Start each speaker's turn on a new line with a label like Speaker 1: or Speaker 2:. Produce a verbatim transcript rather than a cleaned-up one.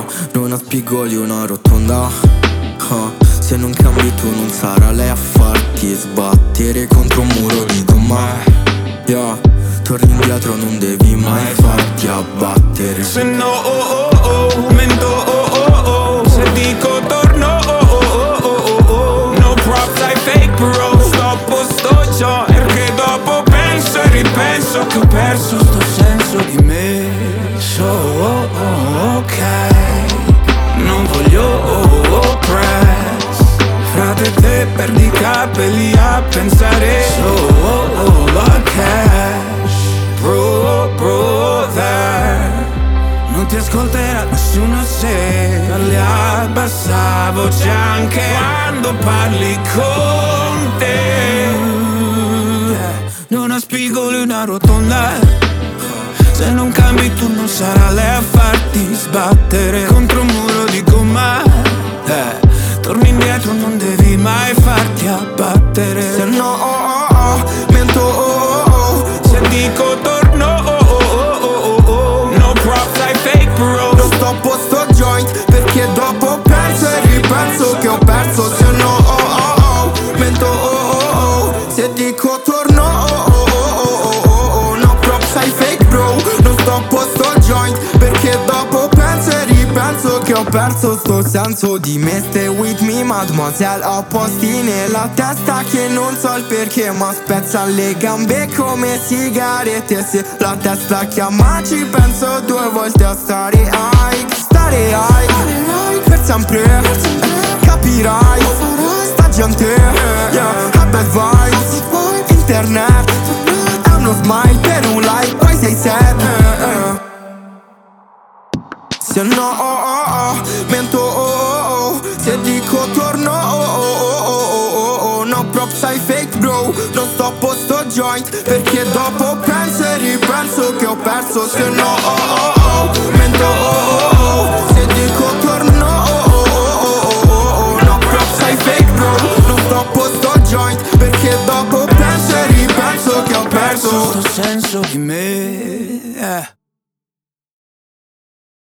Speaker 1: non ha spigoli, una rotonda. uh, Se non cambi tu non sarà lei a farti sbattere contro un muro di gomma. Yeah, torni indietro, non devi mai farti abbattere.
Speaker 2: Se no, oh oh oh, mento, oh oh oh. Se dico torno, oh oh oh oh oh. No props, I fake bro. Stoppo sto già, perché dopo penso e ripenso che ho perso sto senso di me. So, oh oh, ok. Non voglio, oh oh, press. Frate te perdi i capelli a pensare. So, oh oh, la cash. Bro, brother, non ti ascolterà nessuno se parli a bassa voce anche quando parli con te. Non ha spigoli, una rotonda. Se non cambi tu non sarà lei a farti sbattere contro un muro di gomma. eh, Torni indietro, non devi mai farti abbattere.
Speaker 1: Se no, oh oh oh, mento, oh oh oh.
Speaker 2: Se dico torno, oh oh oh oh oh. No props, I fake bro.
Speaker 1: Non stoppo sto joint perché dopo penso e ripenso che ho perso. Se no, oh oh oh, mento, oh oh oh. Se dico torno, oh oh oh oh oh oh. No props, I fake bro. Non stoppo sto joint perché dopo penso e ripenso che ho perso sto senso di me. Stay with me, mademoiselle. Ho posti nella testa che non so il perché, ma spezzano le gambe come sigarette. Se la testa chiama ci penso due volte a stare high. Stare high per sempre, capirai. Sta gente, yeah, ha bad vibes. Internet è uno smile per un like, poi sei sad. Se no, oh oh oh, mento, oh oh oh. Se dico torno, oh oh oh oh oh oh. No props, I fake bro. Non stoppo sto joint perché dopo penso e ripenso che ho perso. Se no, oh oh oh, mento, oh oh oh. Se dico torno, oh oh oh oh oh. No props, I fake bro. Non stoppo sto joint perché dopo penso e ripenso che ho perso
Speaker 2: sto senso di